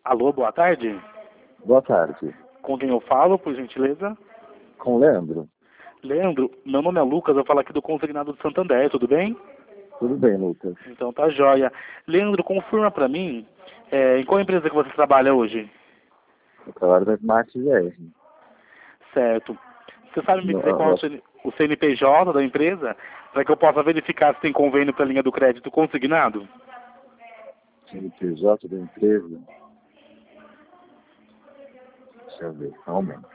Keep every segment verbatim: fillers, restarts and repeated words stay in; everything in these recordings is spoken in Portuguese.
Alô, boa tarde. Boa tarde. Com quem eu falo, por gentileza? Com o Leandro. Leandro, meu nome é Lucas, eu falo aqui do Consignado de Santander, tudo bem? Tudo bem, Lucas? Então tá jóia. Leandro, confirma pra mim, é, em qual empresa que você trabalha hoje? Eu trabalho na Smart G R. Certo. Você sabe me No, dizer qual é eu o acho CN o C N P J da empresa? Para que eu possa verificar se tem convênio para a linha do crédito consignado? que C N P J da empresa. Deixa eu ver, só um momento.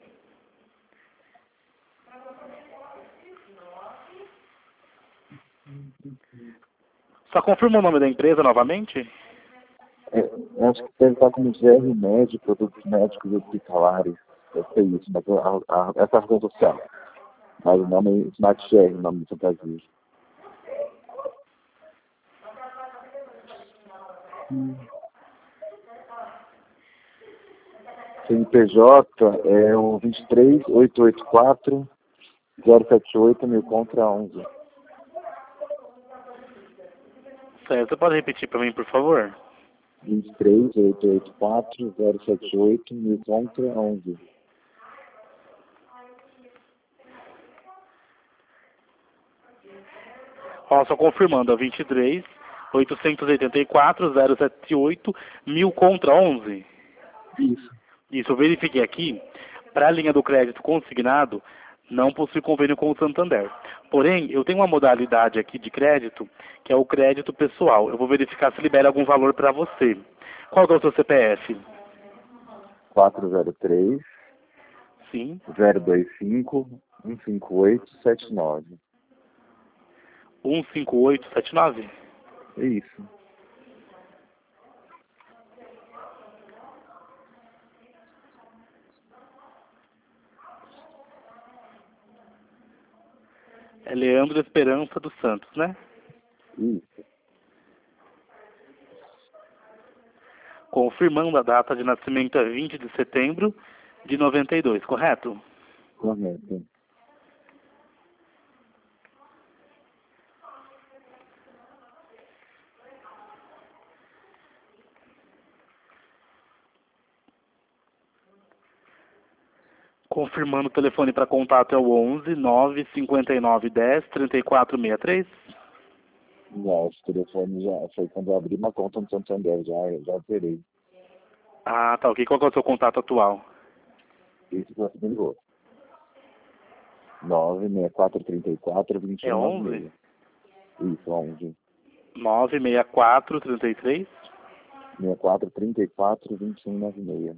Só confirma o nome da empresa novamente? É, eu acho que deve estar como G R Médio, Produtos Médicos e Hospitalares. Deve ser isso, mas a, a, essa é a razão social. Mas o nome é Smart G R, o nome do fantasia. Hum. C N P J é o vinte e três, oitocentos e oitenta e quatro, zero sete oito, mil contra onze. Certo. Você pode repetir para mim, por favor? vinte e três, oitocentos e oitenta e quatro, zero sete oito, mil contra onze. Ó, só confirmando, é vinte e três, oitocentos e oitenta e quatro, zero sete oito, mil contra onze. Isso. Isso, eu verifiquei aqui, para a linha do crédito consignado, não possui convênio com o Santander. Porém, eu tenho uma modalidade aqui de crédito, que é o crédito pessoal. Eu vou verificar se libera algum valor para você. Qual que é o seu C P F? quatro zero três, Sim. zero dois cinco, um cinco oito, sete nove. um cinco oito sete nove? É isso. É Leandro Esperança dos Santos, né? Isso. Confirmando a data de nascimento é vinte de setembro de noventa e dois, correto? Correto. Confirmando o telefone para contato é o onze, nove cinquenta e nove, dez, trinta e quatro sessenta e três. Já, esse telefone já foi quando eu abri uma conta no Santander, já, já operei. Ah, tá ok. Qual que é o seu contato atual? Esse que você me ligou. nove seis quatro três quatro, dois É um nove onze? seis. Isso, onze. nove seis quatro trinta e três? seis quatro três quatro, dois um nove seis.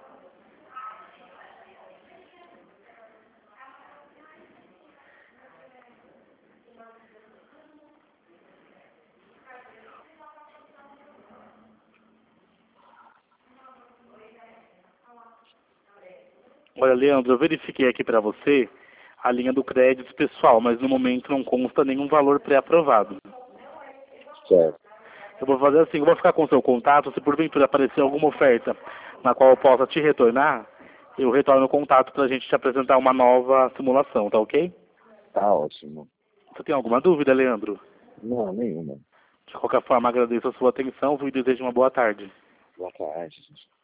Olha, Leandro, eu verifiquei aqui para você a linha do crédito pessoal, mas no momento não consta nenhum valor pré-aprovado. Certo. Eu vou fazer assim, eu vou ficar com o seu contato, se porventura aparecer alguma oferta na qual eu possa te retornar, eu retorno o contato para a gente te apresentar uma nova simulação, tá ok? Tá ótimo. Você tem alguma dúvida, Leandro? Não, nenhuma. De qualquer forma, agradeço a sua atenção e desejo uma boa tarde. Boa tarde.